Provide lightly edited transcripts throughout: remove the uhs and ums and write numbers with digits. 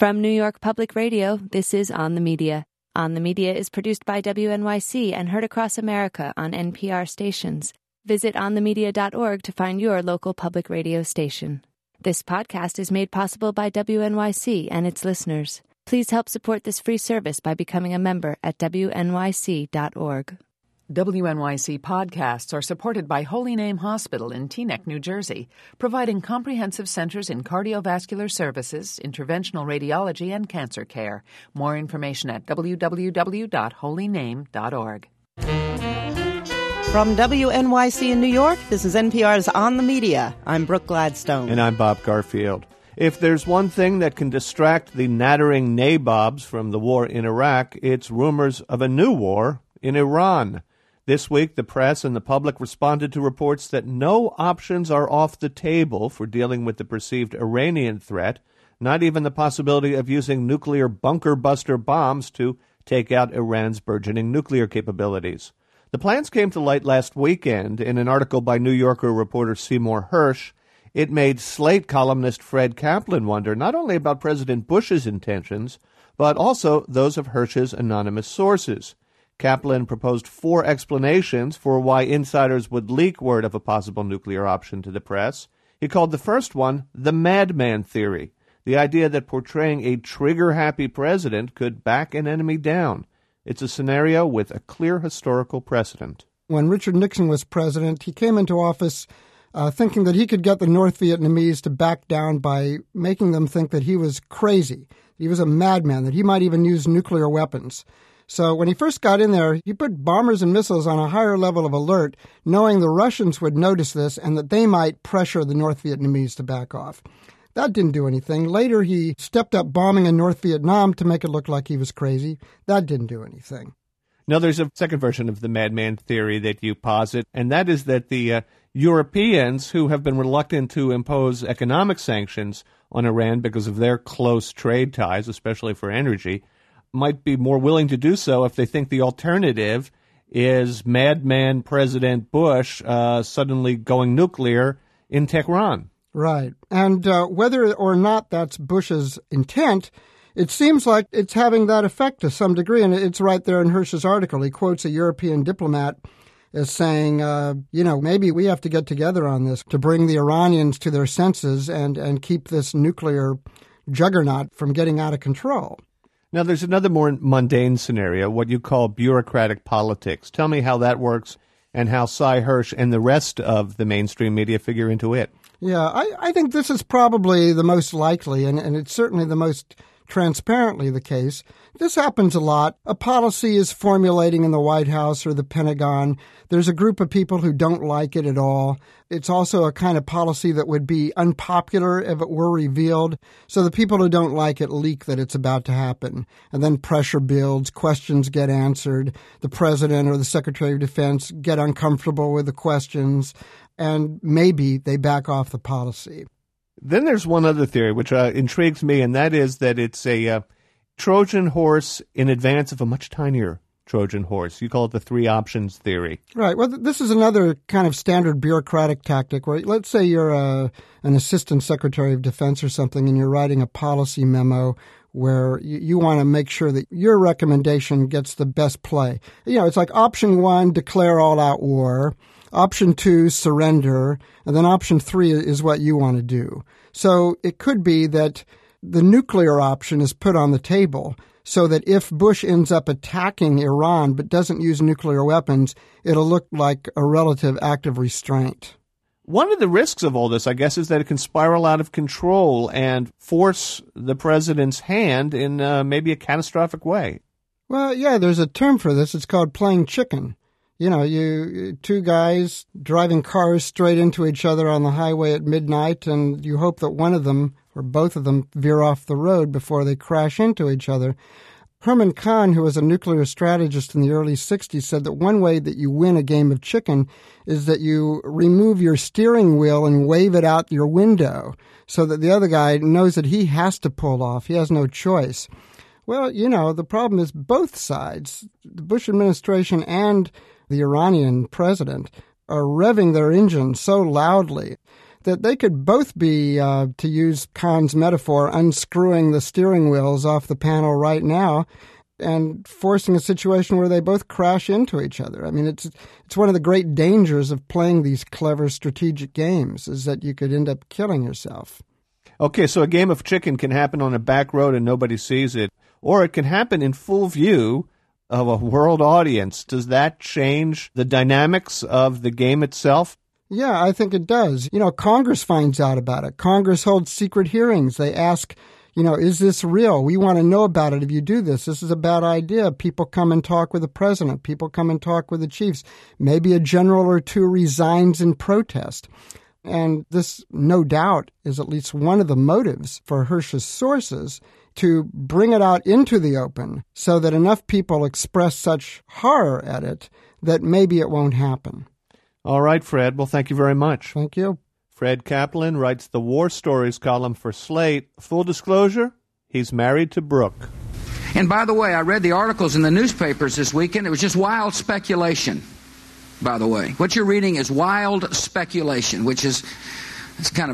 From New York Public Radio, this is On the Media. On the Media is produced by WNYC and heard across America on NPR stations. Visit onthemedia.org to find your local public radio station. This podcast is made possible by WNYC and its listeners. Please help support this free service by becoming a member at WNYC.org. WNYC podcasts are supported by Holy Name Hospital in Teaneck, New Jersey, providing comprehensive centers in cardiovascular services, interventional radiology, and cancer care. More information at www.holyname.org. From WNYC in New York, this is NPR's On the Media. I'm Brooke Gladstone. And I'm Bob Garfield. If there's one thing that can distract the nattering nabobs from the war in Iraq, it's rumors of a new war in Iran. This week, the press and the public responded to reports that no options are off the table for dealing with the perceived Iranian threat, not even the possibility of using nuclear bunker-buster bombs to take out Iran's burgeoning nuclear capabilities. The plans came to light last weekend in an article by New Yorker reporter Seymour Hersh. It made Slate columnist Fred Kaplan wonder not only about President Bush's intentions, but also those of Hersh's anonymous sources. Kaplan proposed 4 explanations for why insiders would leak word of a possible nuclear option to the press. He called the first one the madman theory, the idea that portraying a trigger-happy president could back an enemy down. It's a scenario with a clear historical precedent. When Richard Nixon was president, he came into office thinking that he could get the North Vietnamese to back down by making them think that he was crazy, he was a madman, that he might even use nuclear weapons. So when he first got in there, he put bombers and missiles on a higher level of alert, knowing the Russians would notice this and that they might pressure the North Vietnamese to back off. That didn't do anything. Later, he stepped up bombing in North Vietnam to make it look like he was crazy. That didn't do anything. Now, there's a second version of the madman theory that you posit, and that is that the Europeans, who have been reluctant to impose economic sanctions on Iran because of their close trade ties, especially for energy, might be more willing to do so if they think the alternative is madman President Bush suddenly going nuclear in Tehran. Right. And whether or not that's Bush's intent, it seems like it's having that effect to some degree. And it's right there in Hersh's article. He quotes a European diplomat as saying, maybe we have to get together on this to bring the Iranians to their senses and keep this nuclear juggernaut from getting out of control. Now, there's another more mundane scenario, what you call bureaucratic politics. Tell me how that works and how Sy Hersh and the rest of the mainstream media figure into it. Yeah, I think this is probably the most likely, and it's certainly the most transparently the case. This happens a lot. A policy is formulating in the White House or the Pentagon. There's a group of people who don't like it at all. It's also a kind of policy that would be unpopular if it were revealed. So the people who don't like it leak that it's about to happen. And then pressure builds, questions get answered. The president or the Secretary of Defense get uncomfortable with the questions, and maybe they back off the policy. Then there's one other theory which intrigues me, and that is that it's a Trojan horse in advance of a much tinier Trojan horse. You call it the 3 options theory. Right. Well, this is another kind of standard bureaucratic tactic where, let's say you're an assistant secretary of defense or something, and you're writing a policy memo where you want to make sure that your recommendation gets the best play. It's like option 1, declare all-out war. Option 2, surrender. And then option 3 is what you want to do. So it could be that the nuclear option is put on the table so that if Bush ends up attacking Iran but doesn't use nuclear weapons, it'll look like a relative act of restraint. One of the risks of all this, I guess, is that it can spiral out of control and force the president's hand in maybe a catastrophic way. Well, yeah, there's a term for this. It's called playing chicken. You 2 guys driving cars straight into each other on the highway at midnight, and you hope that one of them or both of them veer off the road before they crash into each other. Herman Kahn, who was a nuclear strategist in the early 60s, said that one way that you win a game of chicken is that you remove your steering wheel and wave it out your window so that the other guy knows that he has to pull off. He has no choice. Well, the problem is both sides, the Bush administration and the Iranian president, are revving their engines so loudly that they could both be, to use Kahn's metaphor, unscrewing the steering wheels off the panel right now and forcing a situation where they both crash into each other. I mean, it's one of the great dangers of playing these clever strategic games, is that you could end up killing yourself. Okay, so a game of chicken can happen on a back road and nobody sees it, or it can happen in full view of a world audience. Does that change the dynamics of the game itself? Yeah, I think it does. Congress finds out about it. Congress holds secret hearings. They ask, is this real? We want to know about it if you do this. This is a bad idea. People come and talk with the president. People come and talk with the chiefs. Maybe a general or two resigns in protest. And this, no doubt, is at least one of the motives for Hersh's sources to bring it out into the open so that enough people express such horror at it that maybe it won't happen. All right, Fred. Well, thank you very much. Thank you. Fred Kaplan writes the War Stories column for Slate. Full disclosure, he's married to Brooke. And by the way, I read the articles in the newspapers this weekend. It was just wild speculation, by the way. What you're reading is wild speculation, which is, it's kind of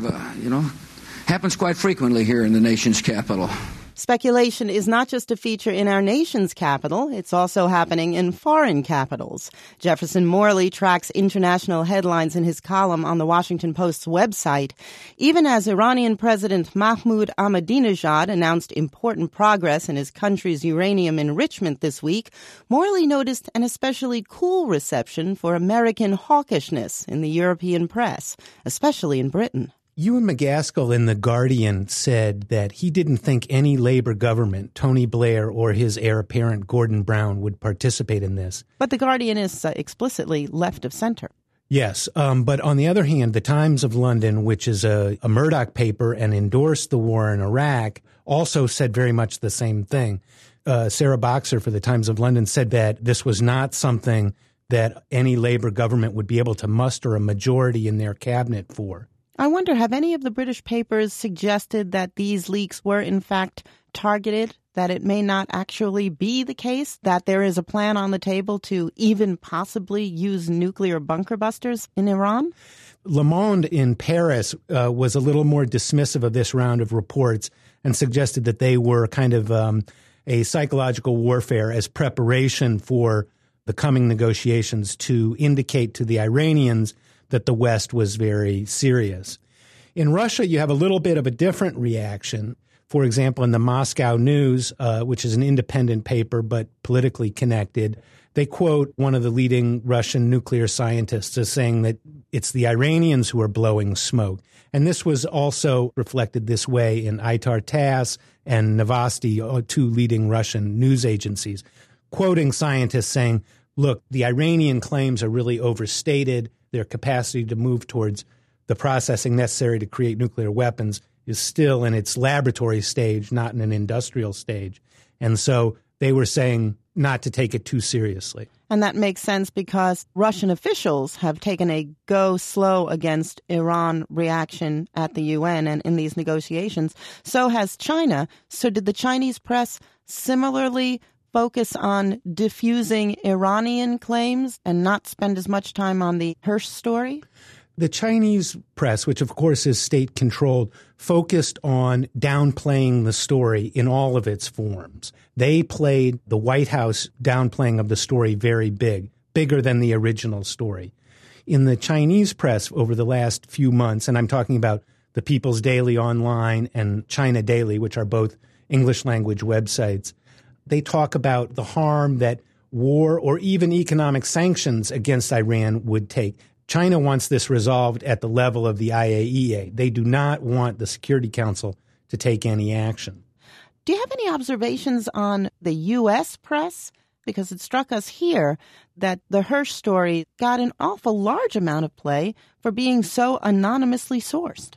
happens quite frequently here in the nation's capital. Speculation is not just a feature in our nation's capital, it's also happening in foreign capitals. Jefferson Morley tracks international headlines in his column on the Washington Post's website. Even as Iranian President Mahmoud Ahmadinejad announced important progress in his country's uranium enrichment this week, Morley noticed an especially cool reception for American hawkishness in the European press, especially in Britain. Ewan McGaskill in The Guardian said that he didn't think any Labor government, Tony Blair or his heir apparent Gordon Brown, would participate in this. But The Guardian is explicitly left of center. Yes, but on the other hand, the Times of London, which is a Murdoch paper and endorsed the war in Iraq, also said very much the same thing. Sarah Boxer for the Times of London said that this was not something that any Labor government would be able to muster a majority in their cabinet for. I wonder, have any of the British papers suggested that these leaks were in fact targeted, that it may not actually be the case, that there is a plan on the table to even possibly use nuclear bunker busters in Iran? Le Monde in Paris was a little more dismissive of this round of reports and suggested that they were kind of a psychological warfare as preparation for the coming negotiations to indicate to the Iranians that the West was very serious. In Russia, you have a little bit of a different reaction. For example, in the Moscow News, which is an independent paper but politically connected, they quote one of the leading Russian nuclear scientists as saying that it's the Iranians who are blowing smoke. And this was also reflected this way in Itar TASS and Novosti, two leading Russian news agencies, quoting scientists saying, look, the Iranian claims are really overstated. Their capacity to move towards the processing necessary to create nuclear weapons is still in its laboratory stage, not in an industrial stage. And so they were saying not to take it too seriously. And that makes sense because Russian officials have taken a go slow against Iran reaction at the UN and in these negotiations. So has China. So did the Chinese press similarly focus on diffusing Iranian claims and not spend as much time on the Hersh story? The Chinese press, which of course is state-controlled, focused on downplaying the story in all of its forms. They played the White House downplaying of the story very big, bigger than the original story. In the Chinese press over the last few months, and I'm talking about the People's Daily Online and China Daily, which are both English-language websites, they talk about the harm that war or even economic sanctions against Iran would take. China wants this resolved at the level of the IAEA. They do not want the Security Council to take any action. Do you have any observations on the U.S. press? Because it struck us here that the Hersh story got an awful large amount of play for being so anonymously sourced.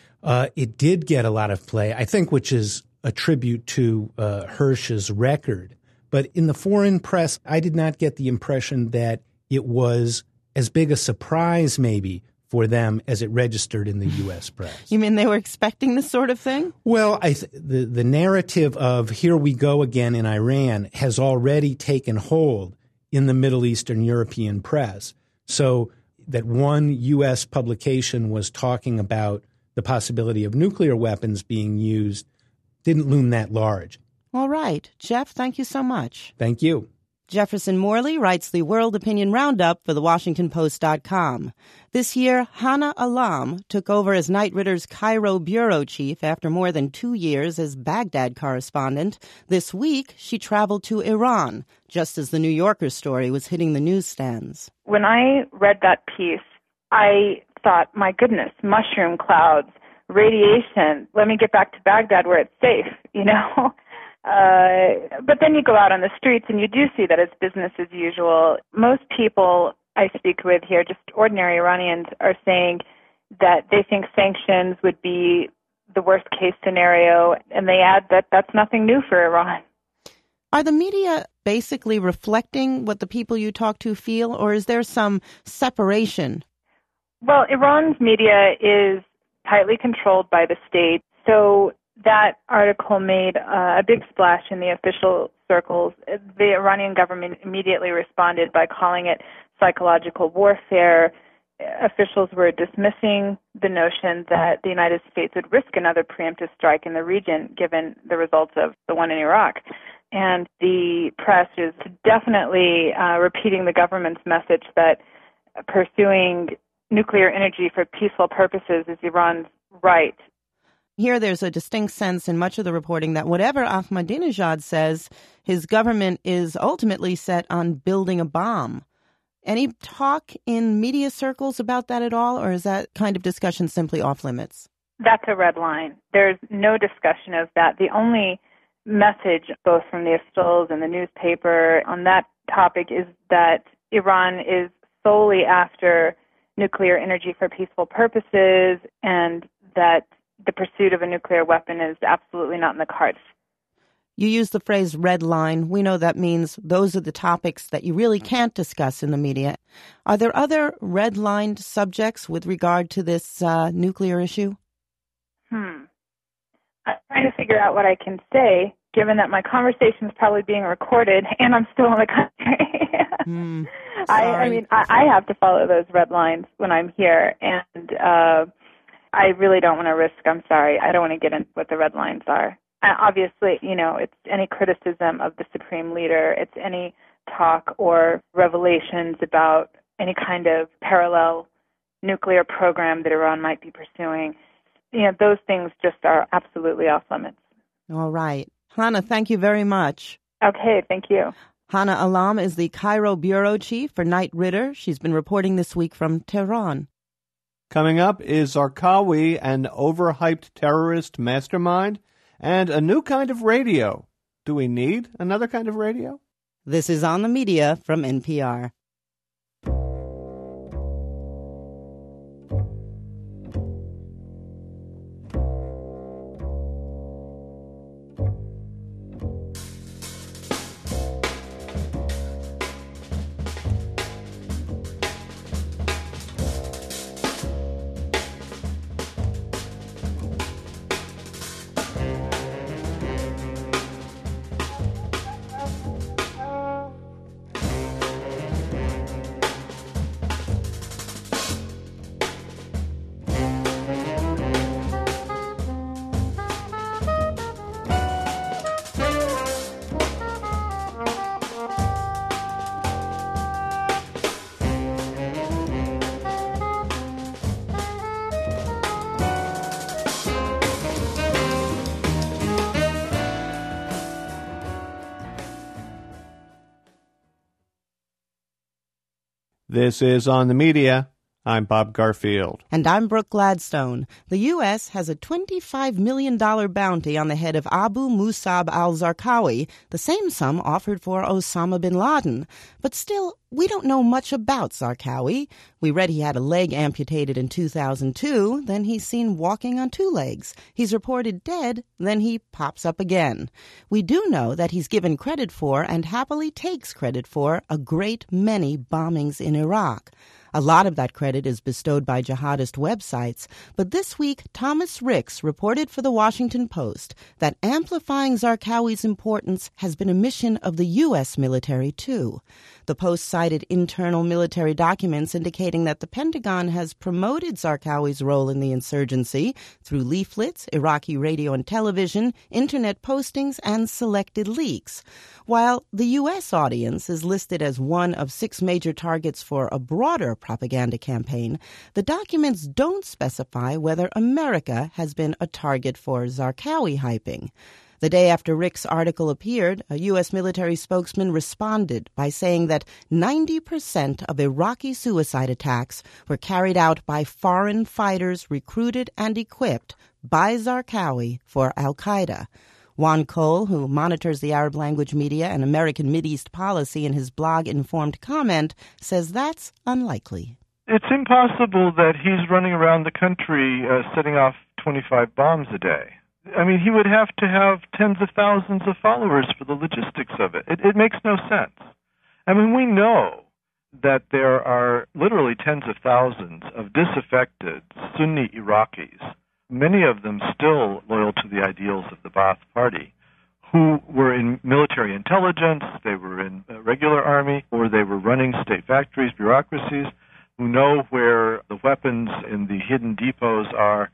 It did get a lot of play, I think, which is a tribute to Hersh's record. But in the foreign press, I did not get the impression that it was as big a surprise maybe for them as it registered in the U.S. press. You mean they were expecting this sort of thing? Well, the narrative of here we go again in Iran has already taken hold in the Middle Eastern European press. So that one U.S. publication was talking about the possibility of nuclear weapons being used didn't loom that large. All right. Jeff, thank you so much. Thank you. Jefferson Morley writes the World Opinion Roundup for TheWashingtonPost.com. This year, Hannah Alam took over as Knight Ritter's Cairo bureau chief after more than 2 years as Baghdad correspondent. This week, she traveled to Iran, just as the New Yorker story was hitting the newsstands. When I read that piece, I thought, my goodness, mushroom clouds, radiation, let me get back to Baghdad where it's safe, you know? But then you go out on the streets and you do see that it's business as usual. Most people I speak with here, just ordinary Iranians, are saying that they think sanctions would be the worst case scenario, and they add that that's nothing new for Iran. Are the media basically reflecting what the people you talk to feel, or is there some separation? Well, Iran's media is tightly controlled by the state, so that article made a big splash in the official circles. The Iranian government immediately responded by calling it psychological warfare. Officials were dismissing the notion that the United States would risk another preemptive strike in the region given the results of the one in Iraq. And the press is definitely repeating the government's message that pursuing nuclear energy for peaceful purposes is Iran's right. Here there's a distinct sense in much of the reporting that whatever Ahmadinejad says, his government is ultimately set on building a bomb. Any talk in media circles about that at all, or is that kind of discussion simply off limits? That's a red line. There's no discussion of that. The only message, both from the officials and the newspaper on that topic, is that Iran is solely after nuclear energy for peaceful purposes and that the pursuit of a nuclear weapon is absolutely not in the cards. You use the phrase red line. We know that means those are the topics that you really can't discuss in the media. Are there other red-lined subjects with regard to this nuclear issue? I'm trying to figure out what I can say, given that my conversation is probably being recorded and I'm still in the country. I have to follow those red lines when I'm here, and I really don't want to risk, I'm sorry, I don't want to get into what the red lines are. Obviously, you know, it's any criticism of the supreme leader, it's any talk or revelations about any kind of parallel nuclear program that Iran might be pursuing. You know, those things just are absolutely off limits. All right. Hannah, thank you very much. Okay, thank you. Hannah Alam is the Cairo bureau chief for Knight Ridder. She's been reporting this week from Tehran. Coming up is Zarqawi, an overhyped terrorist mastermind, and a new kind of radio. Do we need another kind of radio? This is On the Media from NPR. This is On the Media. I'm Bob Garfield. And I'm Brooke Gladstone. The U.S. has a $25 million bounty on the head of Abu Musab al-Zarqawi, the same sum offered for Osama bin Laden. But still, we don't know much about Zarqawi. We read he had a leg amputated in 2002, then he's seen walking on 2 legs. He's reported dead, then he pops up again. We do know that he's given credit for, and happily takes credit for, a great many bombings in Iraq. A lot of that credit is bestowed by jihadist websites, but this week Thomas Ricks reported for the Washington Post that amplifying Zarqawi's importance has been a mission of the U.S. military, too. The Post cited internal military documents indicating that the Pentagon has promoted Zarqawi's role in the insurgency through leaflets, Iraqi radio and television, internet postings, and selected leaks. While the U.S. audience is listed as one of 6 major targets for a broader propaganda campaign, the documents don't specify whether America has been a target for Zarqawi hyping. The day after Rick's article appeared, a U.S. military spokesman responded by saying that 90% of Iraqi suicide attacks were carried out by foreign fighters recruited and equipped by Zarqawi for al-Qaeda. Juan Cole, who monitors the Arab language media and American Mideast policy in his blog Informed Comment, says that's unlikely. It's impossible that he's running around the country setting off 25 bombs a day. I mean, he would have to have tens of thousands of followers for the logistics of it. It makes no sense. I mean, we know that there are literally tens of thousands of disaffected Sunni Iraqis, many of them still loyal to the ideals of the Ba'ath Party, who were in military intelligence, they were in regular army, or they were running state factories, bureaucracies, who know where the weapons in the hidden depots are.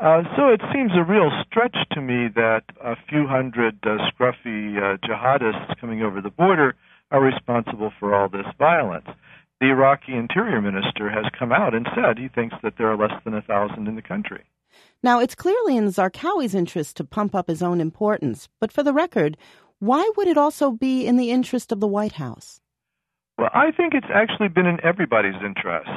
So it seems a real stretch to me that a few hundred scruffy jihadists coming over the border are responsible for all this violence. The Iraqi Interior Minister has come out and said he thinks that there are less than 1,000 in the country. Now, it's clearly in Zarqawi's interest to pump up his own importance, but for the record, why would it also be in the interest of the White House? Well, I think it's actually been in everybody's interest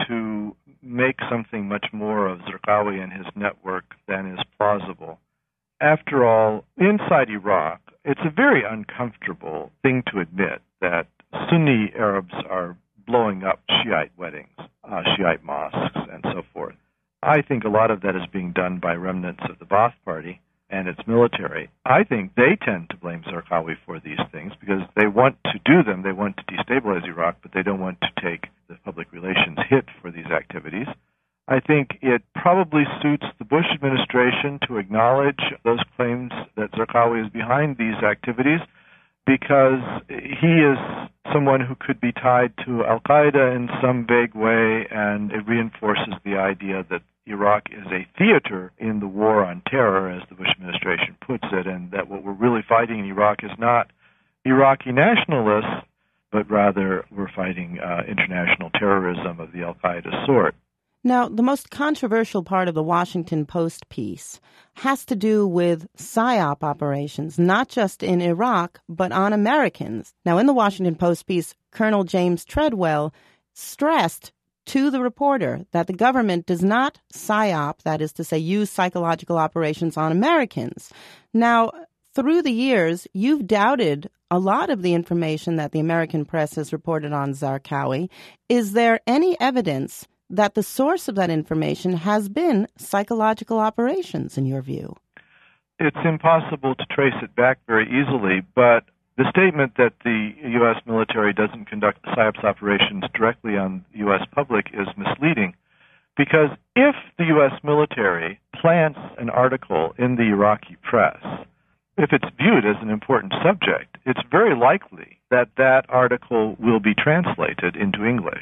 to make something much more of Zarqawi and his network than is plausible. After all, inside Iraq, it's a very uncomfortable thing to admit that Sunni Arabs are blowing up Shiite weddings, Shiite mosques, and so forth. I think a lot of that is being done by remnants of the Ba'ath Party and its military. I think they tend to blame Zarqawi for these things because they want to do them. They want to destabilize Iraq, but they don't want to take the public relations hit for these activities. I think it probably suits the Bush administration to acknowledge those claims that Zarqawi is behind these activities because he is someone who could be tied to al-Qaeda in some vague way, and it reinforces the idea that Iraq is a theater in the war on terror, as the Bush administration puts it, and that what we're really fighting in Iraq is not Iraqi nationalists, but rather we're fighting international terrorism of the al-Qaeda sort. Now, the most controversial part of the Washington Post piece has to do with PSYOP operations, not just in Iraq, but on Americans. Now, in the Washington Post piece, Colonel James Treadwell stressed to the reporter that the government does not PSYOP, that is to say, use psychological operations on Americans. Now, through the years, you've doubted a lot of the information that the American press has reported on Zarqawi. Is there any evidence that the source of that information has been psychological operations, in your view? It's impossible to trace it back very easily, but the statement that the U.S. military doesn't conduct PSYOPs operations directly on the U.S. public is misleading, because if the U.S. military plants an article in the Iraqi press, if it's viewed as an important subject, it's very likely that that article will be translated into English.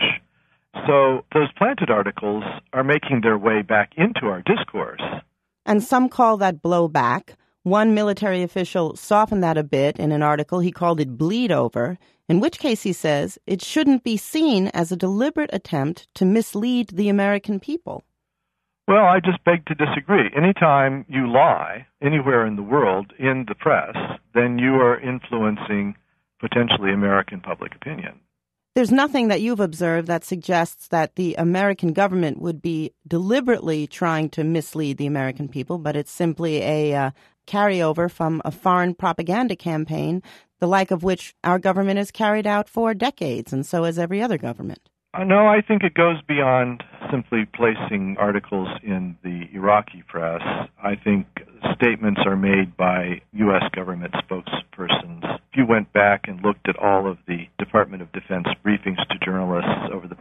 So those planted articles are making their way back into our discourse. And some call that blowback. One military official softened that a bit in an article. He called it bleed over, in which case he says it shouldn't be seen as a deliberate attempt to mislead the American people. Well, I just beg to disagree. Anytime you lie anywhere in the world in the press, then you are influencing potentially American public opinion. There's nothing that you've observed that suggests that the American government would be deliberately trying to mislead the American people, but it's simply a carryover from a foreign propaganda campaign, the like of which our government has carried out for decades, and so has every other government. No, I think it goes beyond simply placing articles in the Iraqi press. I think statements are made by U.S. government spokespersons. If you went back and looked at all of the Department of Defense briefings to journalists over the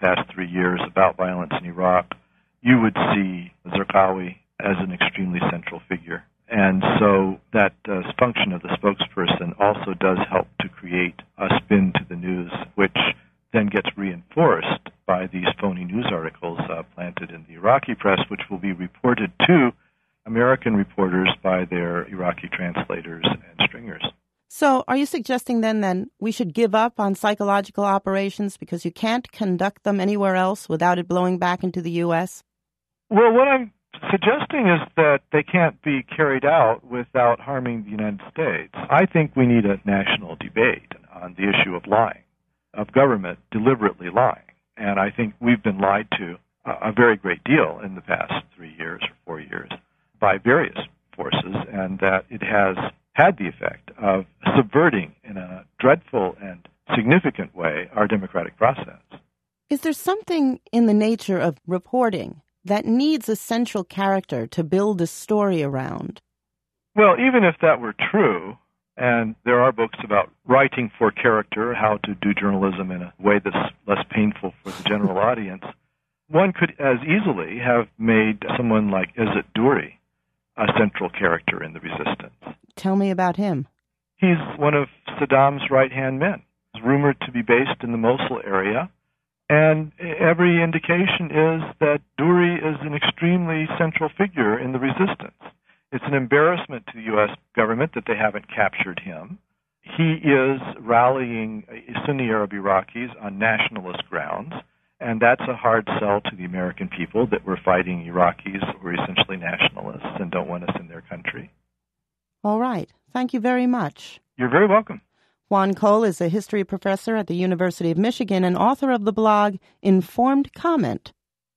past 3 years about violence in Iraq, you would see Zarqawi as an extremely central figure. And so that function of the spokesperson also does help to create a spin to the news, which then gets reinforced by these phony news articles planted in the Iraqi press, which will be reported to American reporters by their Iraqi translators and stringers. So are you suggesting then we should give up on psychological operations because you can't conduct them anywhere else without it blowing back into the U.S.? Well, what I'm suggesting is that they can't be carried out without harming the United States. I think we need a national debate on the issue of lying, of government deliberately lying. And I think we've been lied to a very great deal in the past 3 years or 4 years by various forces, and that it has had the effect of subverting in a dreadful and significant way our democratic process. Is there something in the nature of reporting that needs a central character to build a story around? Well, even if that were true, and there are books about writing for character, how to do journalism in a way that's less painful for the general audience, one could as easily have made someone like Izzet Duri a central character in the resistance. Tell me about him. He's one of Saddam's right-hand men. He's rumored to be based in the Mosul area, and every indication is that Duri is an extremely central figure in the resistance. It's an embarrassment to the U.S. government that they haven't captured him. He is rallying Sunni Arab Iraqis on nationalist grounds, and that's a hard sell to the American people that we're fighting Iraqis who are essentially nationalists and don't want us in their country. All right. Thank you very much. You're very welcome. Juan Cole is a history professor at the University of Michigan and author of the blog Informed Comment.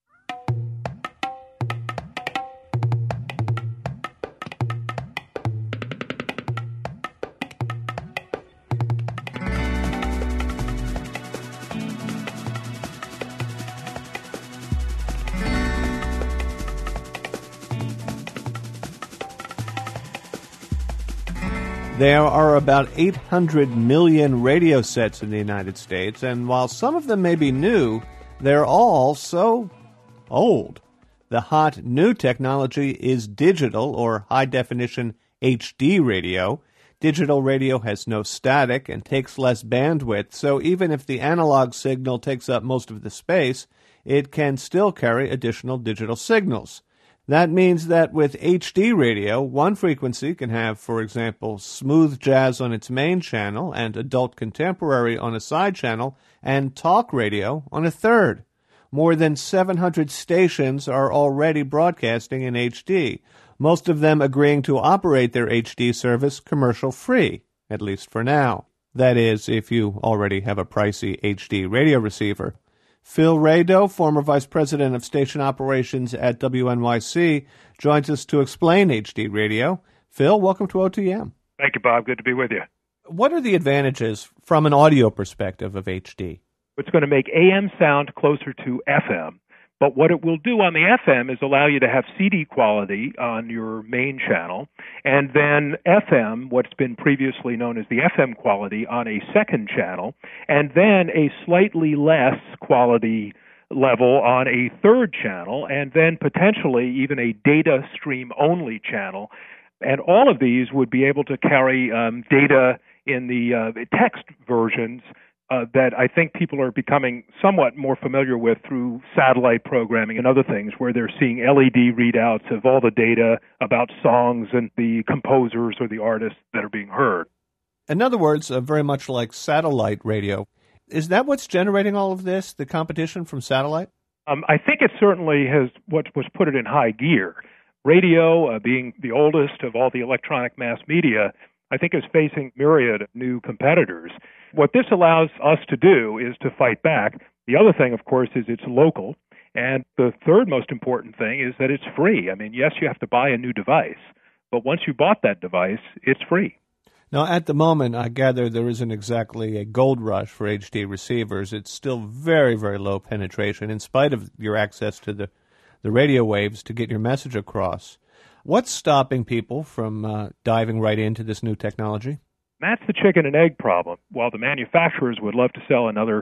There are about 800 million radio sets in the United States, and while some of them may be new, they're all so old. The hot new technology is digital or high-definition HD radio. Digital radio has no static and takes less bandwidth, so even if the analog signal takes up most of the space, it can still carry additional digital signals. That means that with HD radio, one frequency can have, for example, smooth jazz on its main channel and adult contemporary on a side channel and talk radio on a third. More than 700 stations are already broadcasting in HD, most of them agreeing to operate their HD service commercial-free, at least for now. That is, if you already have a pricey HD radio receiver. Phil Rado, former vice president of station operations at WNYC, joins us to explain HD radio. Phil, welcome to OTM. Thank you, Bob. Good to be with you. What are the advantages from an audio perspective of HD? It's going to make AM sound closer to FM. But what it will do on the FM is allow you to have CD quality on your main channel, and then FM, what's been previously known as the FM quality, on a second channel, and then a slightly less quality level on a third channel, and then potentially even a data stream only channel. And all of these would be able to carry data in the text versions that I think people are becoming somewhat more familiar with through satellite programming and other things, where they're seeing LED readouts of all the data about songs and the composers or the artists that are being heard. In other words, very much like satellite radio. Is that what's generating all of this, the competition from satellite? I think it certainly has what was put it in high gear. Radio, being the oldest of all the electronic mass media, I think is facing myriad new competitors. What this allows us to do is to fight back. The other thing, of course, is it's local. And the third most important thing is that it's free. I mean, yes, you have to buy a new device, but once you bought that device, it's free. Now, at the moment, I gather there isn't exactly a gold rush for HD receivers. It's still very, very low penetration, in spite of your access to the radio waves to get your message across. What's stopping people from diving right into this new technology? That's the chicken and egg problem. While the manufacturers would love to sell another,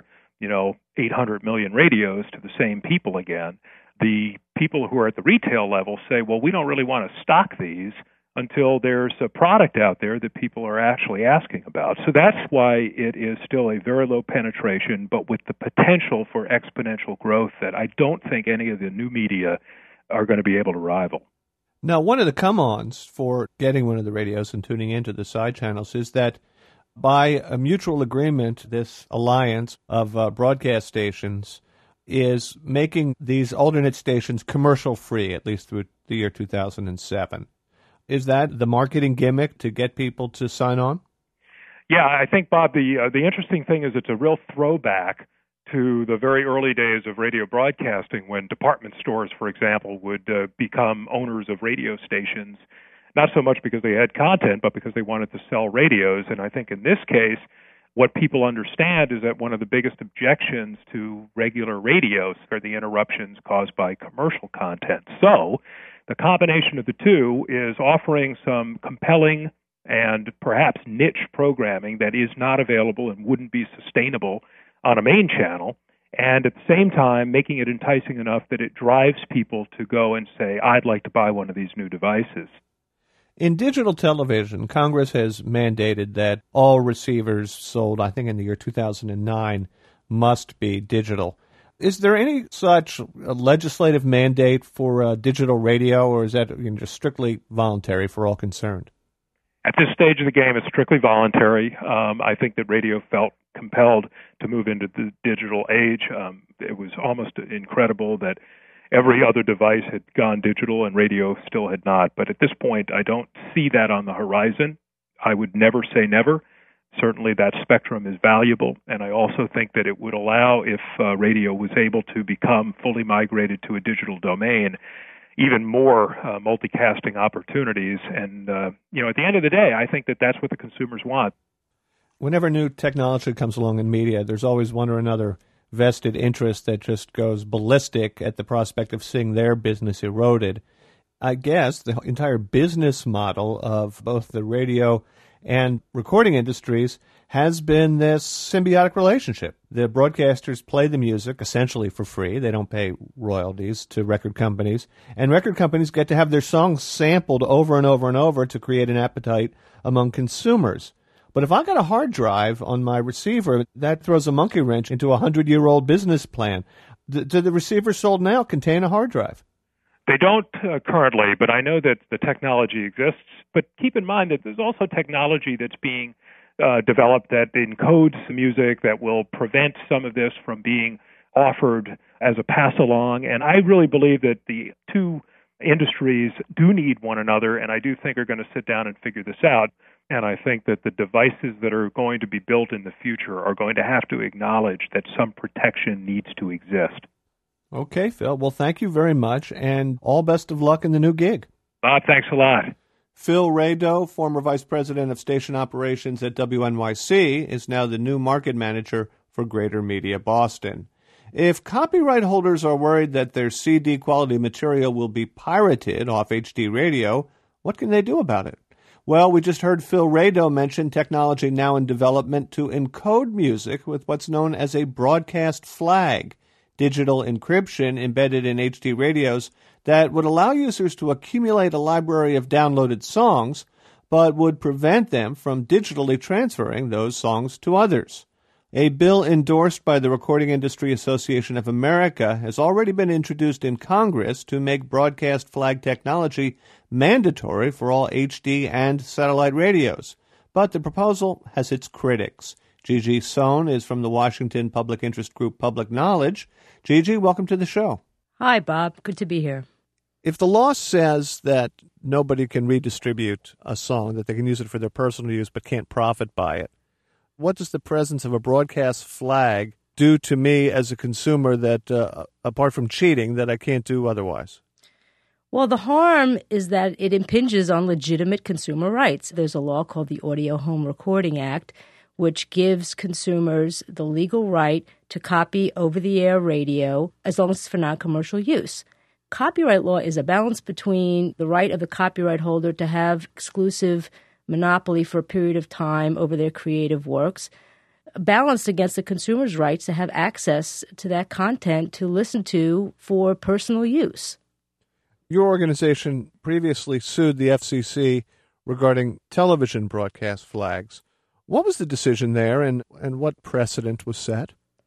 800 million radios to the same people again. The people who are at the retail level say, well, we don't really want to stock these until there's a product out there that people are actually asking about. So that's why it is still a very low penetration, but with the potential for exponential growth that I don't think any of the new media are going to be able to rival. Now, one of the come-ons for getting one of the radios and tuning into the side channels is that by a mutual agreement, this alliance of broadcast stations is making these alternate stations commercial-free, at least through the year 2007. Is that the marketing gimmick to get people to sign on? Yeah, I think, Bob, the interesting thing is it's a real throwback to the very early days of radio broadcasting when department stores, for example, would become owners of radio stations, not so much because they had content, but because they wanted to sell radios. And I think in this case, what people understand is that one of the biggest objections to regular radios are the interruptions caused by commercial content. So the combination of the two is offering some compelling and perhaps niche programming that is not available and wouldn't be sustainable on a main channel, and at the same time making it enticing enough that it drives people to go and say, I'd like to buy one of these new devices. In digital television, Congress has mandated that all receivers sold, I think in the year 2009, must be digital. Is there any such legislative mandate for digital radio, or is that just strictly voluntary for all concerned? At this stage of the game, it's strictly voluntary. I think that radio felt compelled to move into the digital age. It was almost incredible that every other device had gone digital and radio still had not. But at this point, I don't see that on the horizon. I would never say never. Certainly that spectrum is valuable, and I also think that it would allow, if radio was able to become fully migrated to a digital domain, even more multicasting opportunities. And, at the end of the day, I think that that's what the consumers want. Whenever new technology comes along in media, there's always one or another vested interest that just goes ballistic at the prospect of seeing their business eroded. I guess the entire business model of both the radio and recording industries has been this symbiotic relationship. The broadcasters play the music essentially for free. They don't pay royalties to record companies. And record companies get to have their songs sampled over and over and over to create an appetite among consumers. But if I got a hard drive on my receiver, that throws a monkey wrench into a 100-year-old business plan. Do the receivers sold now contain a hard drive? They don't currently, but I know that the technology exists. But keep in mind that there's also technology that's being developed that encodes the music that will prevent some of this from being offered as a pass-along. And I really believe that the two industries do need one another, and I do think are going to sit down and figure this out. And I think that the devices that are going to be built in the future are going to have to acknowledge that some protection needs to exist. Okay, Phil. Well, thank you very much, and all best of luck in the new gig. Bob, thanks a lot. Phil Rado, former vice president of station operations at WNYC, is now the new market manager for Greater Media Boston. If copyright holders are worried that their CD quality material will be pirated off HD radio, what can they do about it? Well, we just heard Phil Rado mention technology now in development to encode music with what's known as a broadcast flag, digital encryption embedded in HD radios that would allow users to accumulate a library of downloaded songs, but would prevent them from digitally transferring those songs to others. A bill endorsed by the Recording Industry Association of America has already been introduced in Congress to make broadcast flag technology mandatory for all HD and satellite radios. But the proposal has its critics. Gigi Sohn is from the Washington public interest group Public Knowledge. Gigi, welcome to the show. Hi, Bob. Good to be here. If the law says that nobody can redistribute a song, that they can use it for their personal use but can't profit by it, what does the presence of a broadcast flag do to me as a consumer that, apart from cheating, that I can't do otherwise? Well, the harm is that it impinges on legitimate consumer rights. There's a law called the Audio Home Recording Act, which gives consumers the legal right to copy over-the-air radio as long as it's for non-commercial use. Copyright law is a balance between the right of the copyright holder to have exclusive monopoly for a period of time over their creative works balanced against the consumer's rights to have access to that content to listen to for personal use. Your organization previously sued the FCC regarding television broadcast flags. What was the decision there, and what precedent was set?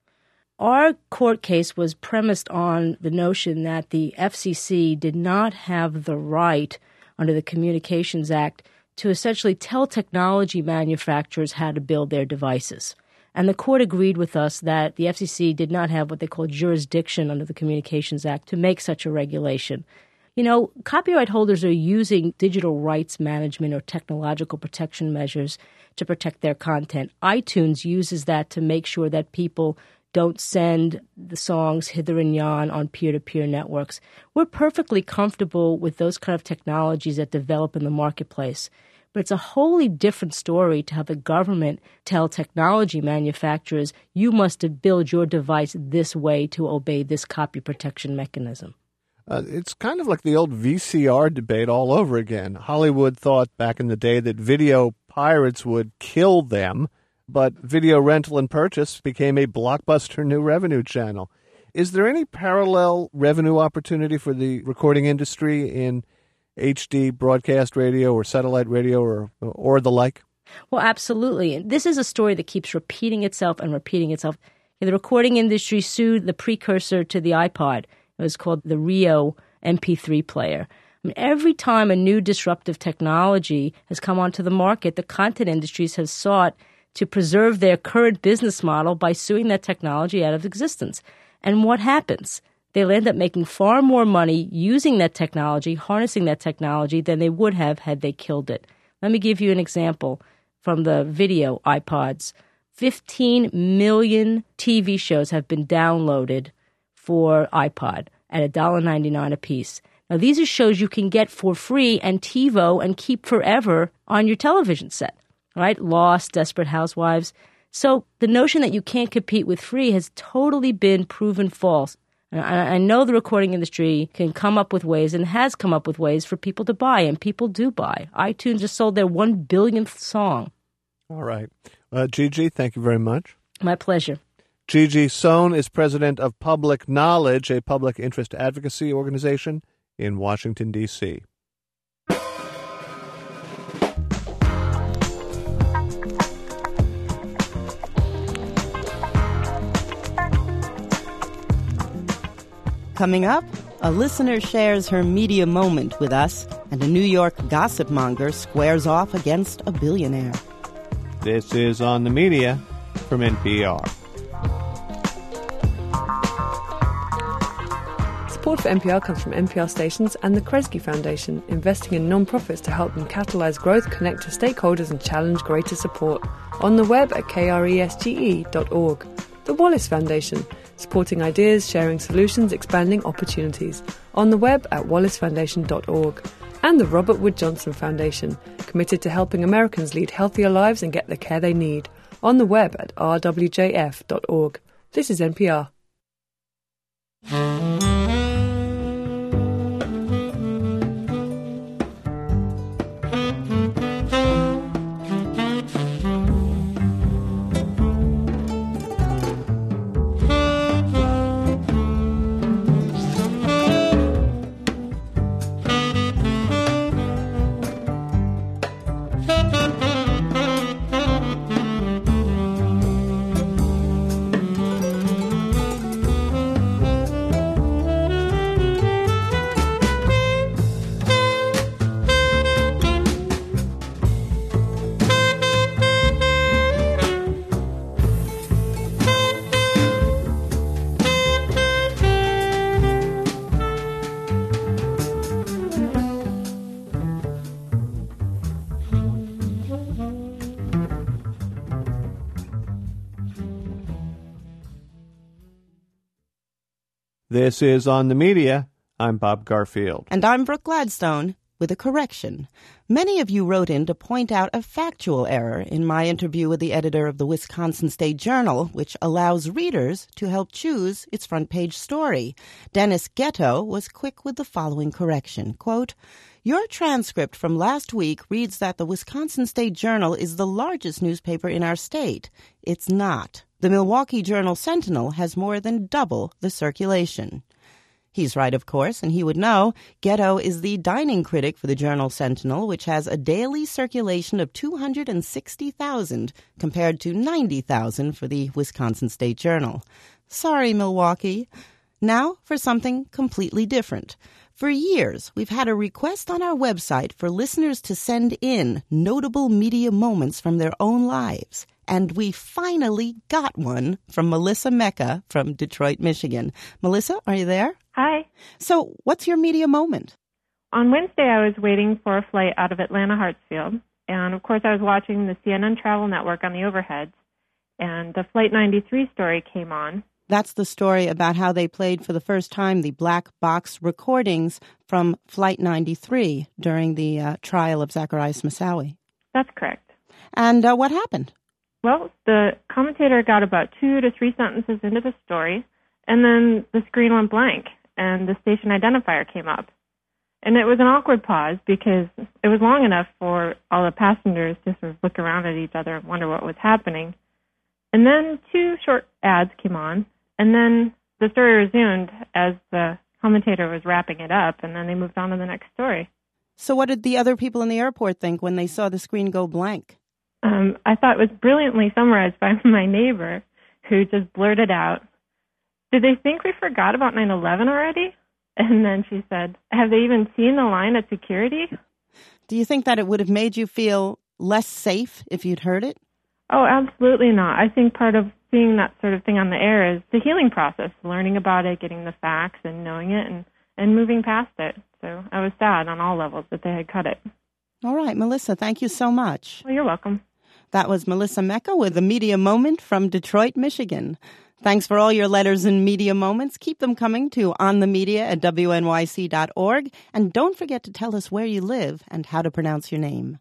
Our court case was premised on the notion that the FCC did not have the right under the Communications Act to essentially tell technology manufacturers how to build their devices. And the court agreed with us that the FCC did not have what they call jurisdiction under the Communications Act to make such a regulation. You know, copyright holders are using digital rights management or technological protection measures to protect their content. iTunes uses that to make sure that people don't send the songs hither and yon on peer-to-peer networks. We're perfectly comfortable with those kind of technologies that develop in the marketplace. But it's a wholly different story to have the government tell technology manufacturers, you must build your device this way to obey this copy protection mechanism. It's kind of like the old VCR debate all over again. Hollywood thought back in the day that video pirates would kill them, but video rental and purchase became a blockbuster new revenue channel. Is there any parallel revenue opportunity for the recording industry in HD broadcast radio or satellite radio or the like? Well, absolutely. And this is a story that keeps repeating itself and repeating itself. The recording industry sued the precursor to the iPod. It was called the Rio MP3 player. I mean, every time a new disruptive technology has come onto the market, the content industries have sought to preserve their current business model by suing that technology out of existence. And what happens? They'll end up making far more money using that technology, harnessing that technology, than they would have had they killed it. Let me give you an example from the video iPods. 15 million TV shows have been downloaded for iPod at $1.99 a piece. Now, these are shows you can get for free and TiVo and keep forever on your television set, right? Lost, Desperate Housewives. So the notion that you can't compete with free has totally been proven false. And I know the recording industry can come up with ways and has come up with ways for people to buy, and people do buy. iTunes just sold their 1 billionth song. All right. Gigi, thank you very much. My pleasure. Gigi Sohn is president of Public Knowledge, a public interest advocacy organization in Washington, D.C. Coming up, a listener shares her media moment with us, and a New York gossip monger squares off against a billionaire. This is On the Media from NPR. Support for NPR comes from NPR stations and the Kresge Foundation, investing in non-profits to help them catalyze growth, connect to stakeholders, and challenge greater support. On the web at kresge.org. The Wallace Foundation, supporting ideas, sharing solutions, expanding opportunities. On the web at wallacefoundation.org. And the Robert Wood Johnson Foundation, committed to helping Americans lead healthier lives and get the care they need. On the web at rwjf.org. This is NPR. This is On the Media. I'm Bob Garfield. And I'm Brooke Gladstone. with a correction. Many of you wrote in to point out a factual error in my interview with the editor of the Wisconsin State Journal, which allows readers to help choose its front-page story. Dennis Ghetto was quick with the following correction. Quote, "Your transcript from last week reads that the Wisconsin State Journal is the largest newspaper in our state. It's not. The Milwaukee Journal-Sentinel has more than double the circulation." He's right, of course, and he would know. Ghetto is the dining critic for the Journal-Sentinel, which has a daily circulation of 260,000 compared to 90,000 for the Wisconsin State Journal. Sorry, Milwaukee. Now for something completely different. For years, we've had a request on our website for listeners to send in notable media moments from their own lives. And we finally got one from Melissa Mecca from Detroit, Michigan. Melissa, are you there? Hi. So what's your media moment? On Wednesday, I was waiting for a flight out of Atlanta Hartsfield. And, of course, I was watching the CNN Travel Network on the overheads. And the Flight 93 story came on. That's the story about how they played for the first time the black box recordings from Flight 93 during the trial of Zacarias Moussaoui. That's correct. And what happened? Well, the commentator got about 2 to 3 sentences into the story, and then the screen went blank, and the station identifier came up. And it was an awkward pause because it was long enough for all the passengers to sort of look around at each other and wonder what was happening. And then 2 short ads came on, and then the story resumed as the commentator was wrapping it up, and then they moved on to the next story. So what did the other people in the airport think when they saw the screen go blank? I thought it was brilliantly summarized by my neighbor, who just blurted out, "Did they think we forgot about 9/11 already?" And then she said, "Have they even seen the line at security?" Do you think that it would have made you feel less safe if you'd heard it? Oh, absolutely not. I think part of seeing that sort of thing on the air is the healing process, learning about it, getting the facts and knowing it and moving past it. So I was sad on all levels that they had cut it. All right, Melissa, thank you so much. Well, you're welcome. That was Melissa Mecca with a media moment from Detroit, Michigan. Thanks for all your letters and media moments. Keep them coming to onthemedia@wnyc.org. And don't forget to tell us where you live and how to pronounce your name.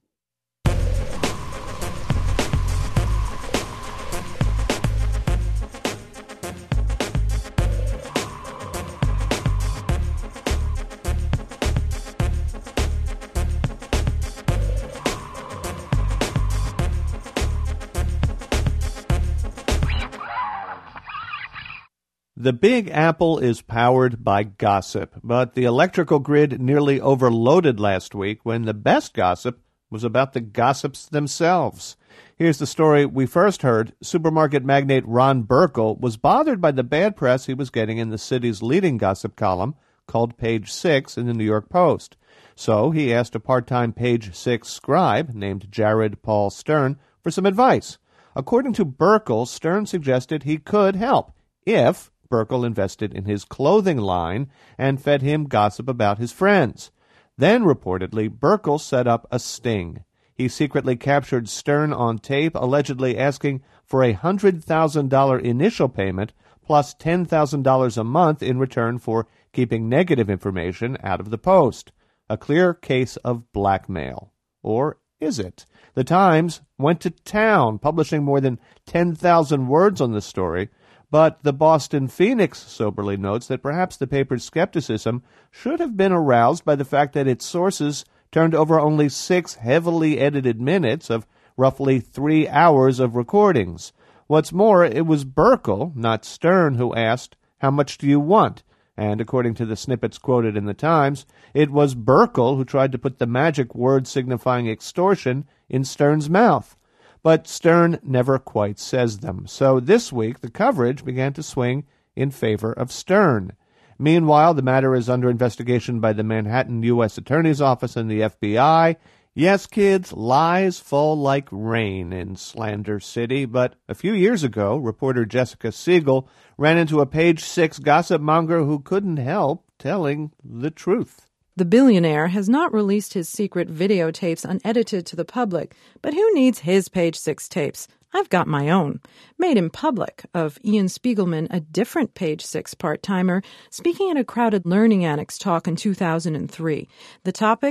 The Big Apple is powered by gossip, but the electrical grid nearly overloaded last week when the best gossip was about the gossips themselves. Here's the story we first heard. Supermarket magnate Ron Burkle was bothered by the bad press he was getting in the city's leading gossip column called Page 6 in the New York Post. So he asked a part-time Page 6 scribe named Jared Paul Stern for some advice. According to Burkle, Stern suggested he could help if Burkle invested in his clothing line and fed him gossip about his friends. Then, reportedly, Burkle set up a sting. He secretly captured Stern on tape, allegedly asking for a $100,000 initial payment plus $10,000 a month in return for keeping negative information out of the Post. A clear case of blackmail. Or is it? The Times went to town, publishing more than 10,000 words on the story. But the Boston Phoenix soberly notes that perhaps the paper's skepticism should have been aroused by the fact that its sources turned over only 6 heavily edited minutes of roughly 3 hours of recordings. What's more, it was Burkle, not Stern, who asked, "How much do you want?" And according to the snippets quoted in the Times, it was Burkle who tried to put the magic word signifying extortion in Stern's mouth. But Stern never quite says them. So this week, the coverage began to swing in favor of Stern. Meanwhile, the matter is under investigation by the Manhattan U.S. Attorney's Office and the FBI. Yes, kids, lies fall like rain in Slander City. But a few years ago, reporter Jessica Siegel ran into a Page 6 gossip monger who couldn't help telling the truth. The billionaire has not released his secret videotapes unedited to the public, but who needs his Page 6 tapes? I've got my own. Made in public of Ian Spiegelman, a different Page 6 part-timer, speaking at a crowded Learning Annex talk in 2003. The topic?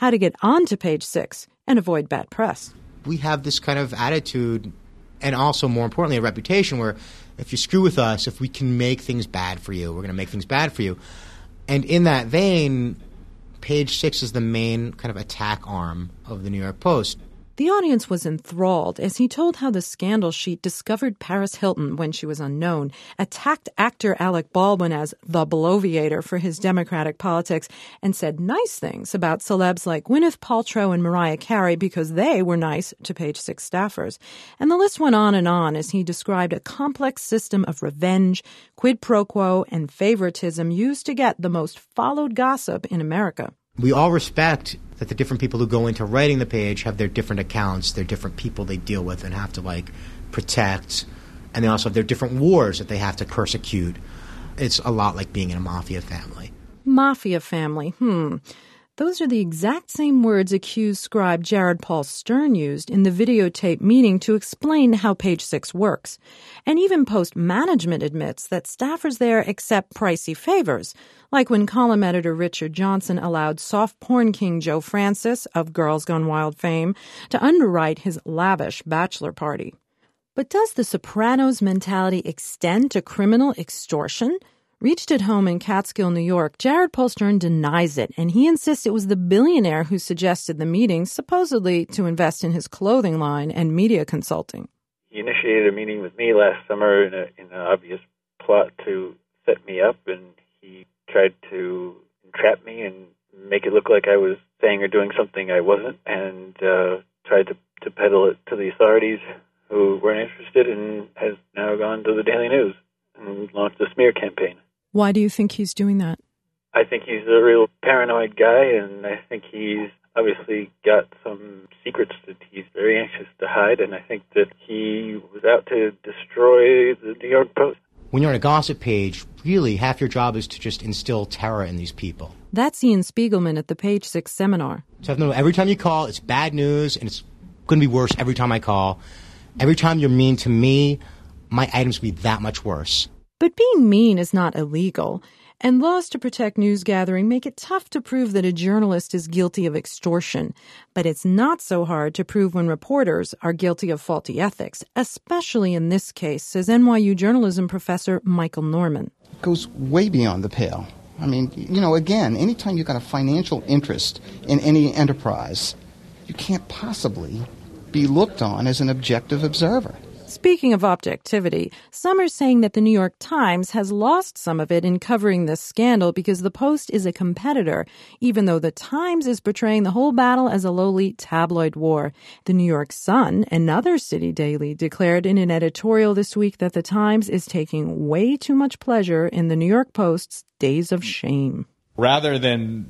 how to get onto Page Six and avoid bad press. We have this kind of attitude, and also, more importantly, a reputation where if you screw with us, if we can make things bad for you, we're going to make things bad for you. And in that vein, Page Six is the main kind of attack arm of the New York Post. The audience was enthralled as he told how the scandal sheet discovered Paris Hilton when she was unknown, attacked actor Alec Baldwin as the bloviator for his Democratic politics, and said nice things about celebs like Gwyneth Paltrow and Mariah Carey because they were nice to Page Six staffers. And the list went on as he described a complex system of revenge, quid pro quo, and favoritism used to get the most followed gossip in America. We all respect that the different people who go into writing the page have their different accounts, their different people they deal with and have to, protect. And they also have their different wars that they have to persecute. It's a lot like being in a mafia family. Mafia family, Those are the exact same words accused scribe Jared Paul Stern used in the videotape meeting to explain how Page Six works. And even Post management admits that staffers there accept pricey favors, like when column editor Richard Johnson allowed soft porn king Joe Francis of Girls Gone Wild fame to underwrite his lavish bachelor party. But does the Sopranos mentality extend to criminal extortion? Reached at home in Catskill, New York, Jared Paul Stern denies it, and he insists it was the billionaire who suggested the meeting, supposedly to invest in his clothing line and media consulting. He initiated a meeting with me last summer in an obvious plot to set me up, and he tried to entrap me and make it look like I was saying or doing something I wasn't, and tried to peddle it to the authorities who weren't interested, and has now gone to the Daily News and launched a smear campaign. Why do you think he's doing that? I think he's a real paranoid guy, and I think he's obviously got some secrets that he's very anxious to hide, and I think that he was out to destroy the New York Post. When you're on a gossip page, really half your job is to just instill terror in these people. That's Ian Spiegelman at the Page Six seminar. So every time you call, it's bad news, and it's going to be worse every time I call. Every time you're mean to me, my items will be that much worse. But being mean is not illegal, and laws to protect news gathering make it tough to prove that a journalist is guilty of extortion. But it's not so hard to prove when reporters are guilty of faulty ethics, especially in this case, says NYU journalism professor Michael Norman. It goes way beyond the pale. I mean, again, anytime you've got a financial interest in any enterprise, you can't possibly be looked on as an objective observer. Speaking of objectivity, some are saying that the New York Times has lost some of it in covering this scandal because the Post is a competitor, even though the Times is portraying the whole battle as a lowly tabloid war. The New York Sun, another city daily, declared in an editorial this week that the Times is taking way too much pleasure in the New York Post's days of shame. Rather than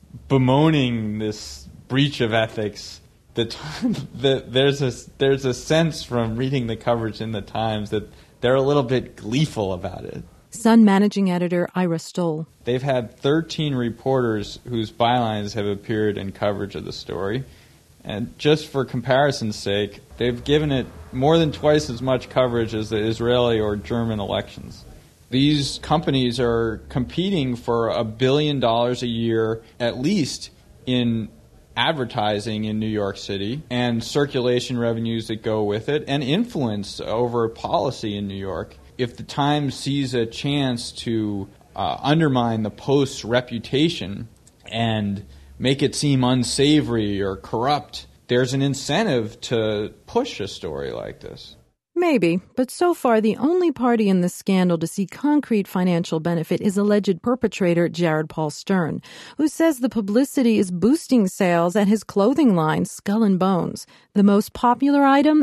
bemoaning this breach of ethics, there's a sense from reading the coverage in the Times that they're a little bit gleeful about it. Sun managing editor Ira Stoll. They've had 13 reporters whose bylines have appeared in coverage of the story. And just for comparison's sake, they've given it more than twice as much coverage as the Israeli or German elections. These companies are competing for $1 billion a year, at least, in advertising in New York City and circulation revenues that go with it and influence over policy in New York. If the Times sees a chance to undermine the Post's reputation and make it seem unsavory or corrupt, there's an incentive to push a story like this. Maybe, but so far the only party in the scandal to see concrete financial benefit is alleged perpetrator Jared Paul Stern, who says the publicity is boosting sales at his clothing line, Skull and Bones. The most popular item,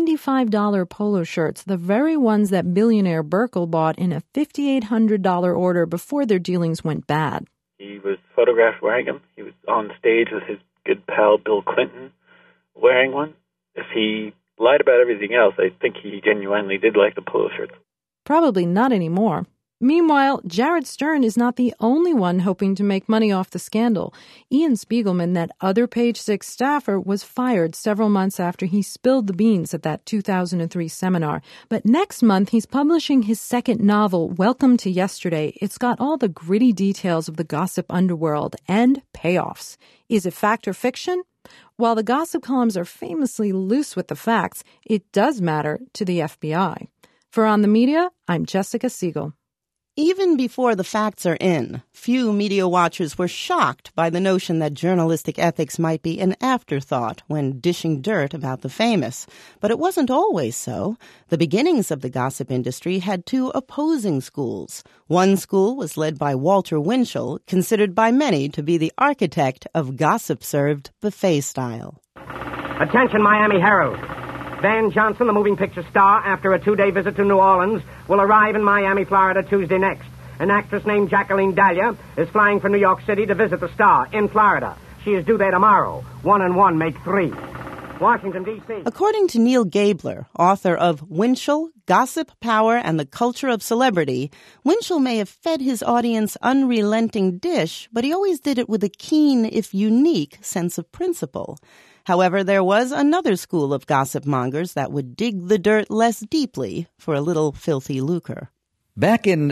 $95 polo shirts, the very ones that billionaire Burkle bought in a $5,800 order before their dealings went bad. He was photographed wearing them. He was on stage with his good pal Bill Clinton wearing one. If he lied about everything else, I think he genuinely did like the polo shirts. Probably not anymore. Meanwhile, Jared Stern is not the only one hoping to make money off the scandal. Ian Spiegelman, that other Page Six staffer, was fired several months after he spilled the beans at that 2003 seminar. But next month, he's publishing his second novel, Welcome to Yesterday. It's got all the gritty details of the gossip underworld and payoffs. Is it fact or fiction? While the gossip columns are famously loose with the facts, it does matter to the FBI. For On the Media, I'm Jessica Siegel. Even before the facts are in, few media watchers were shocked by the notion that journalistic ethics might be an afterthought when dishing dirt about the famous. But it wasn't always so. The beginnings of the gossip industry had two opposing schools. One school was led by Walter Winchell, considered by many to be the architect of gossip-served buffet style. Attention, Miami Herald. Van Johnson, the moving picture star, after a 2-day visit to New Orleans, will arrive in Miami, Florida, Tuesday next. An actress named Jacqueline Dahlia is flying from New York City to visit the star in Florida. She is due there tomorrow. 1 and 1 make 3. Washington, D.C. According to Neil Gabler, author of Winchell, Gossip, Power, and the Culture of Celebrity, Winchell may have fed his audience unrelenting dish, but he always did it with a keen, if unique, sense of principle. However, there was another school of gossip mongers that would dig the dirt less deeply for a little filthy lucre. Back in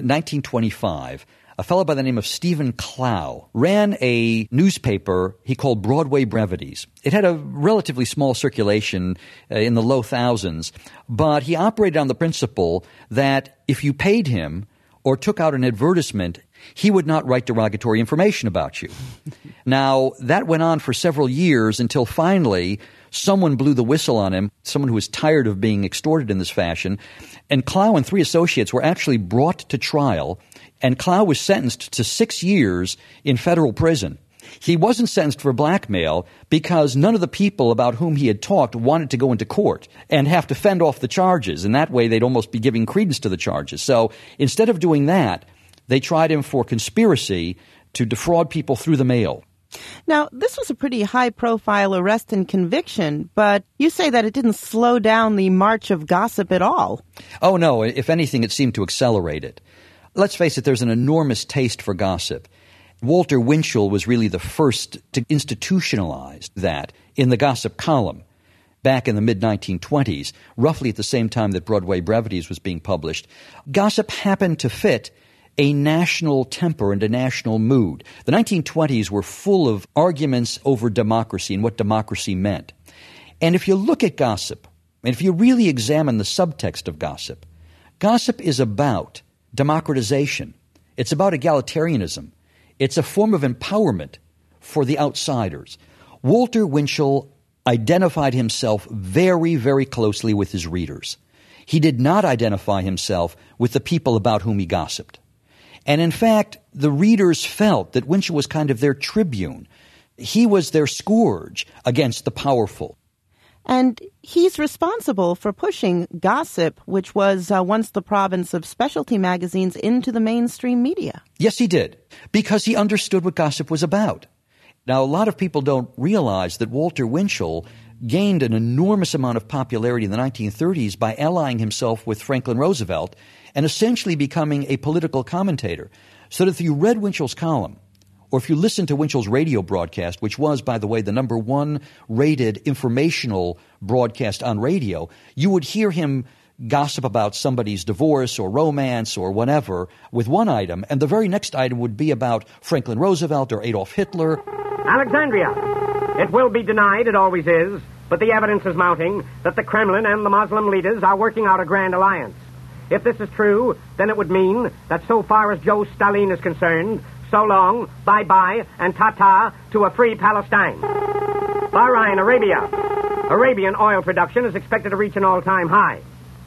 1925, a fellow by the name of Stephen Clow ran a newspaper he called Broadway Brevities. It had a relatively small circulation in the low thousands, but he operated on the principle that if you paid him or took out an advertisement, he would not write derogatory information about you. Now, that went on for several years until finally someone blew the whistle on him, someone who was tired of being extorted in this fashion, and Clow and 3 associates were actually brought to trial, and Clow was sentenced to 6 years in federal prison. He wasn't sentenced for blackmail because none of the people about whom he had talked wanted to go into court and have to fend off the charges, and that way they'd almost be giving credence to the charges. So instead of doing that, they tried him for conspiracy to defraud people through the mail. Now, this was a pretty high-profile arrest and conviction, but you say that it didn't slow down the march of gossip at all. Oh, no. If anything, it seemed to accelerate it. Let's face it, there's an enormous taste for gossip. Walter Winchell was really the first to institutionalize that in the gossip column back in the mid-1920s, roughly at the same time that Broadway Brevities was being published. Gossip happened to fit a national temper and a national mood. The 1920s were full of arguments over democracy and what democracy meant. And if you look at gossip, and if you really examine the subtext of gossip, gossip is about democratization. It's about egalitarianism. It's a form of empowerment for the outsiders. Walter Winchell identified himself very, very closely with his readers. He did not identify himself with the people about whom he gossiped. And in fact, the readers felt that Winchell was kind of their tribune. He was their scourge against the powerful. And he's responsible for pushing gossip, which was once the province of specialty magazines, into the mainstream media. Yes, he did, because he understood what gossip was about. Now, a lot of people don't realize that Walter Winchell gained an enormous amount of popularity in the 1930s by allying himself with Franklin Roosevelt and essentially becoming a political commentator. So that if you read Winchell's column, or if you listen to Winchell's radio broadcast, which was, by the way, the #1 rated informational broadcast on radio, you would hear him gossip about somebody's divorce or romance or whatever with one item, and the very next item would be about Franklin Roosevelt or Adolf Hitler. Alexandria. It will be denied, it always is, but the evidence is mounting that the Kremlin and the Muslim leaders are working out a grand alliance. If this is true, then it would mean that so far as Joe Stalin is concerned, so long, bye-bye, and ta-ta to a free Palestine. Bahrain, Arabia. Arabian oil production is expected to reach an all-time high.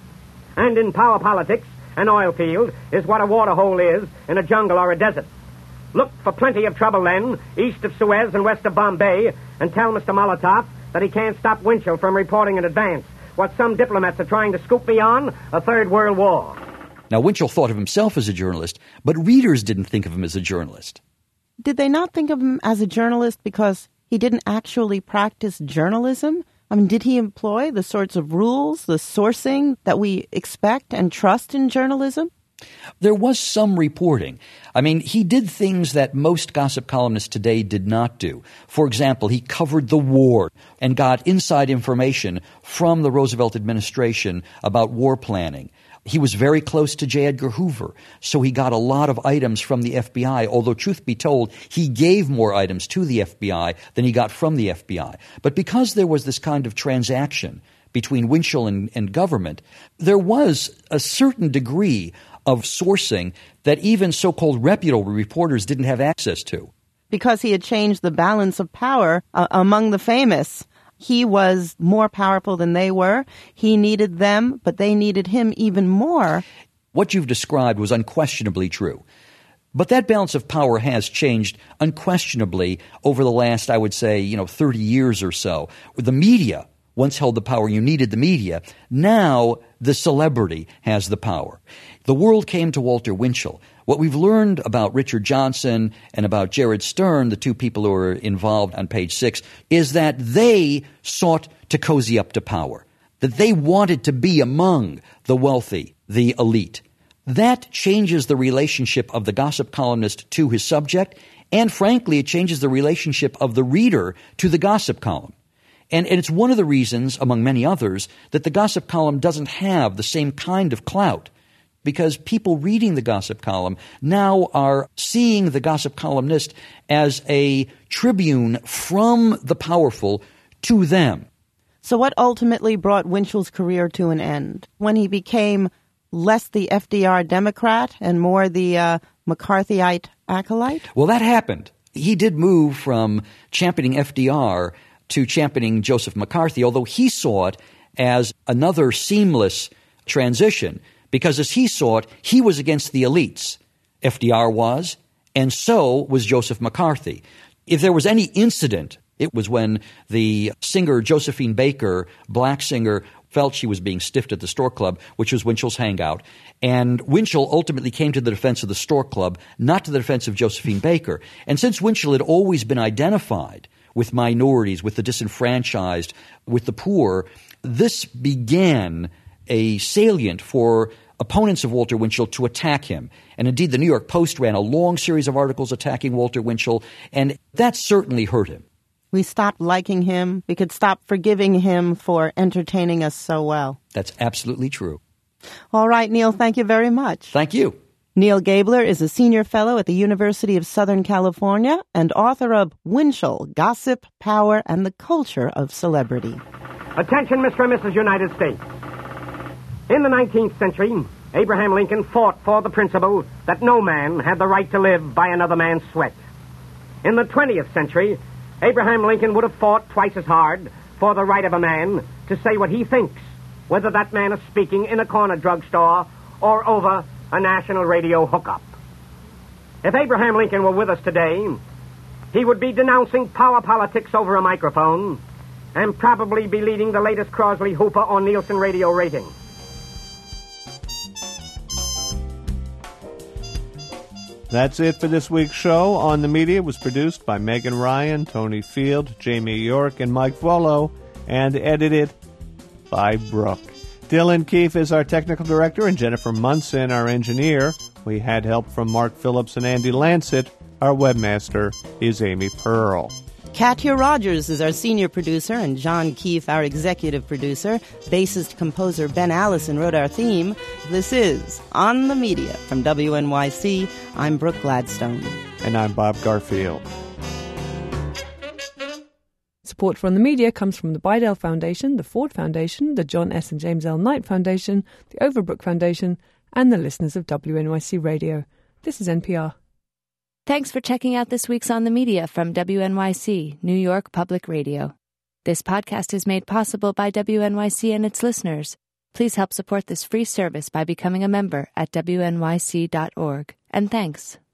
And in power politics, an oil field is what a water hole is in a jungle or a desert. Look for plenty of trouble, then, east of Suez and west of Bombay, and tell Mr. Molotov that he can't stop Winchell from reporting in advance what some diplomats are trying to scoop me on, a third world war. Now, Winchell thought of himself as a journalist, but readers didn't think of him as a journalist. Did they not think of him as a journalist because he didn't actually practice journalism? I mean, did he employ the sorts of rules, the sourcing that we expect and trust in journalism? There was some reporting. I mean, he did things that most gossip columnists today did not do. For example, he covered the war and got inside information from the Roosevelt administration about war planning. He was very close to J. Edgar Hoover, so he got a lot of items from the FBI, although truth be told, he gave more items to the FBI than he got from the FBI. But because there was this kind of transaction between Winchell and government, there was a certain degree of sourcing that even so-called reputable reporters didn't have access to. Because he had changed the balance of power among the famous. He was more powerful than they were. He needed them, but they needed him even more. What you've described was unquestionably true. But that balance of power has changed unquestionably over the last, I would say, 30 years or so. The media once held the power. You needed the media. Now the celebrity has the power. The world came to Walter Winchell. What we've learned about Richard Johnson and about Jared Stern, the two people who are involved on page 6, is that they sought to cozy up to power, that they wanted to be among the wealthy, the elite. That changes the relationship of the gossip columnist to his subject, and frankly, it changes the relationship of the reader to the gossip column. And it's one of the reasons, among many others, that the gossip column doesn't have the same kind of clout, because people reading the gossip column now are seeing the gossip columnist as a tribune from the powerful to them. So what ultimately brought Winchell's career to an end? When he became less the FDR Democrat and more the McCarthyite acolyte? Well, that happened. He did move from championing FDR to championing Joseph McCarthy, although he saw it as another seamless transition. Because as he saw it, he was against the elites. FDR was, and so was Joseph McCarthy. If there was any incident, it was when the singer Josephine Baker, black singer, felt she was being stiffed at the Stork Club, which was Winchell's hangout. And Winchell ultimately came to the defense of the Stork Club, not to the defense of Josephine Baker. And since Winchell had always been identified with minorities, with the disenfranchised, with the poor, this began a salient for opponents of Walter Winchell to attack him. And indeed, the New York Post ran a long series of articles attacking Walter Winchell, and that certainly hurt him. We stopped liking him. We could stop forgiving him for entertaining us so well. That's absolutely true. All right, Neil, thank you very much. Thank you. Neil Gabler is a senior fellow at the University of Southern California and author of Winchell, Gossip, Power, and the Culture of Celebrity. Attention, Mr. and Mrs. United States. In the 19th century, Abraham Lincoln fought for the principle that no man had the right to live by another man's sweat. In the 20th century, Abraham Lincoln would have fought twice as hard for the right of a man to say what he thinks, whether that man is speaking in a corner drugstore or over a national radio hookup. If Abraham Lincoln were with us today, he would be denouncing power politics over a microphone and probably be leading the latest Crosley Hooper or Nielsen radio rating. That's it for this week's show. On the Media was produced by Megan Ryan, Tony Field, Jamie York, and Mike Volo, and edited by Brooke. Dylan Keefe is our technical director, and Jennifer Munson, our engineer. We had help from Mark Phillips and Andy Lancet. Our webmaster is Amy Pearl. Katya Rogers is our senior producer, and John Keefe, our executive producer. Bassist-composer Ben Allison wrote our theme. This is On the Media from WNYC. I'm Brooke Gladstone. And I'm Bob Garfield. Support from the media comes from the Bidell Foundation, the Ford Foundation, the John S. and James L. Knight Foundation, the Overbrook Foundation, and the listeners of WNYC Radio. This is NPR. Thanks for checking out this week's On the Media from WNYC, New York Public Radio. This podcast is made possible by WNYC and its listeners. Please help support this free service by becoming a member at WNYC.org. And thanks.